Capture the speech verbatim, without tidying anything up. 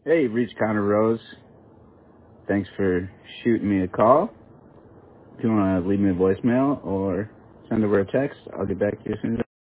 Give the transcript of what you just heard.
Hey, you've reached Connor Rose. Thanks for shooting me a call. If you want to leave me a voicemail or send over a text, I'll get back to you as soon as